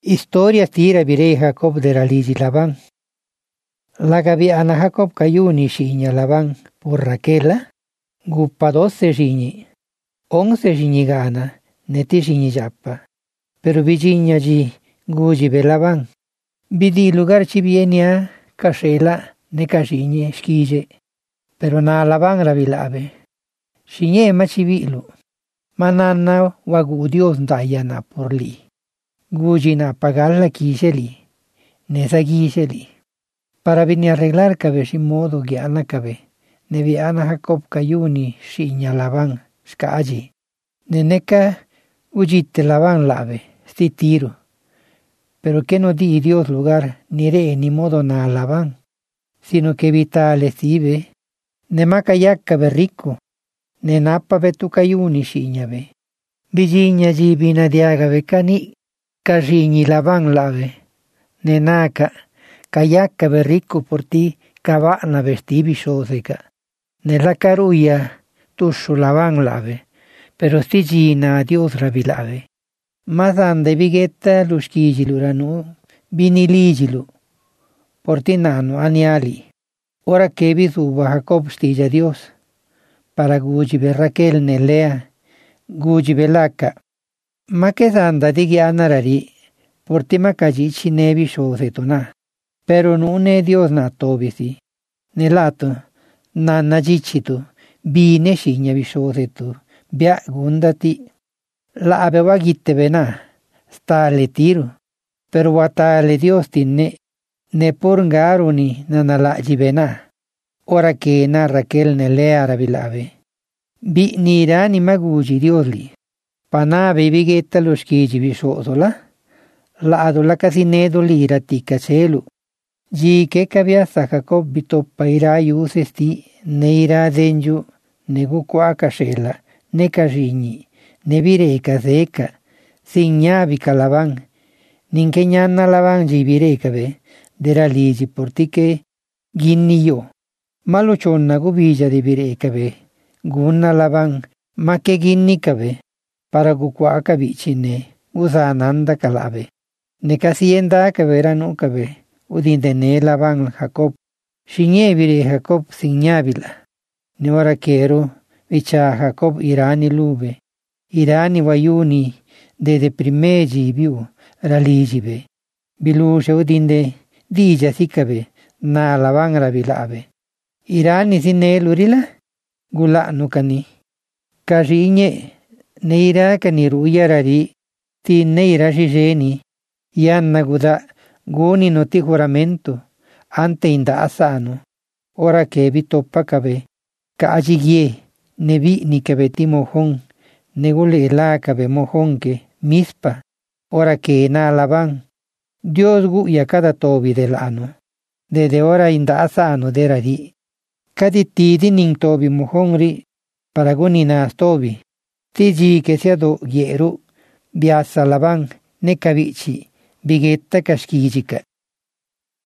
Historia tira birei Jacob de raligi Labán. Lagaviana Jacob cayuni shiña Labán por Raquela, gupa 12 shiñi, 11 shiñi gana, neti shiñi yapa. Pero vigiña ji guji be Labán. Bidi lugar chi vienia kashela ne kashiñe shkije. Pero na Labán rabilabe. Shiñe machivilu. Manana wagu Dios dayana por li. Gujina pagar la quiseli, nesa guiseli. Para venir a arreglar cabe sin modo guiana cabe. Neviana Jacob cayuni shiña Labán, skaji. Neneca ujite Labán lave, sti tiro. Pero que no di Dios lugar, ni re ni modo na Labán, sino que evita le sibe. Nemaca cabe rico, nenapa ve tu cayuni shiña be. Vigiña jibina diaga be cani. Kashiñi Labán lave, nenaka, kayaka berrico por ti, cabana vestibi shoseca. Nella caruya, tushu Labán lave, pero stigina a Dios rabilave. Mazande bigetta lushkijilu ranu, binilijilu, portinano aniali. Ora que bisuba Jacob stilla Dios, para gujibe Raquel nelea, gujibe laka. Ma che sanda di ghianarari, portima cagici nevi shosetuna. Pero non è Dios na tobisi. Nelato, nanna gicitu, bine shigna vi shosetu, bia gundati. La aveva gitte vena, sta le tiro. Pero watale Dios tinne, ne porngaruni nanala givena. Ora che na Raquel ne le arabilave. Bi nira ni magugi Dios li. Pana bibigetta lo schigi visosola, lado la casinedo lira tica celu. Gi che caviassa Jacob bitoppa ira iusesti, ne ira denju, ne guqua casella, ne casigni, ne vireca seca, signavi calavan, ninchegnanna lavan gi virecave, dera ligi portiche, ginni io. Ma lo cionna gubigia di virecave, gunna lavan, ma che ginni cave. Para guquaca vicine, usananda calabe. Ne casienda caverano cabe, udindene Labán Jacob. Shiñevire Jacob signavila. Ne ora quero, vicha Jacob irani lube. Irani vayuni, de primegi viu, raligibe. Bilusha udinde, dija sicabe, na Labán rabilabe. Irani sinne lurila, gula nukani. Kashiñe. Neira kaniruya rari, ti neira shisheni, yanna guda, guni no ti juramento, ante inda asano, ora que vi topa cabe, ka ajigie, nevi ni cabe ti mojón, negule la cabe mojón que, mispa, ora que na Labán, Dios gu ya cada tobi del ano, desde ora inda asano de rari, kadi tidi ning tobi mojón ri, para guni nas tobi. Tiji che sia do gieru, biasa Labán, ne cavici, bigetta caschigica.